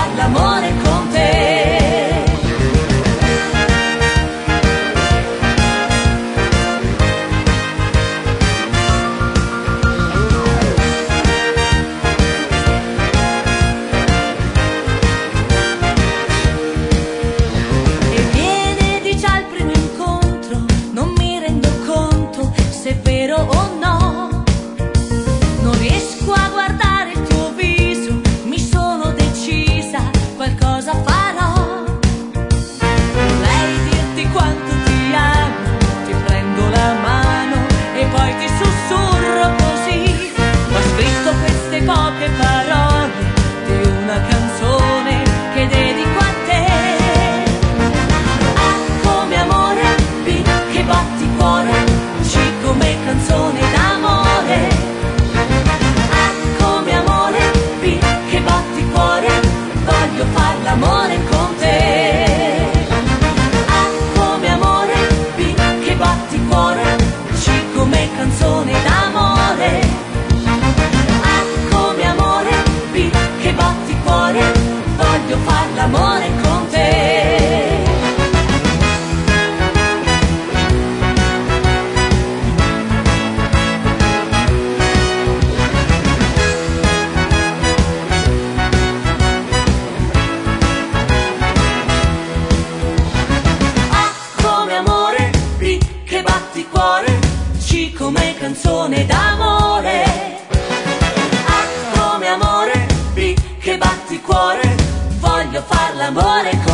far l'amore con te. Poche parole di una canzone che dedico a te. A come amore, B che batti cuore, C come canzone d'amore. A come amore, B che batti cuore, voglio far l'amore con te. A come amore, B che batti cuore, C come canzone d'amore. Voglio far l'amore con te. A come amore, B che batti cuore, C come canzone d'amore. A come amore, B che batti cuore, voglio far l'amore con te.